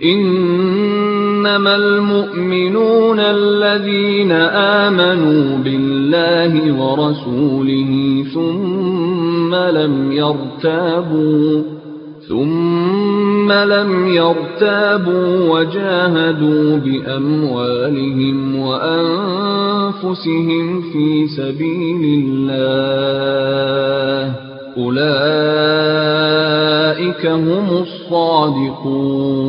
إنما المؤمنون الذين آمنوا بالله ورسوله ثم لم يرتابوا وجاهدوا بأموالهم وأنفسهم في سبيل الله أولئك هم الصادقون.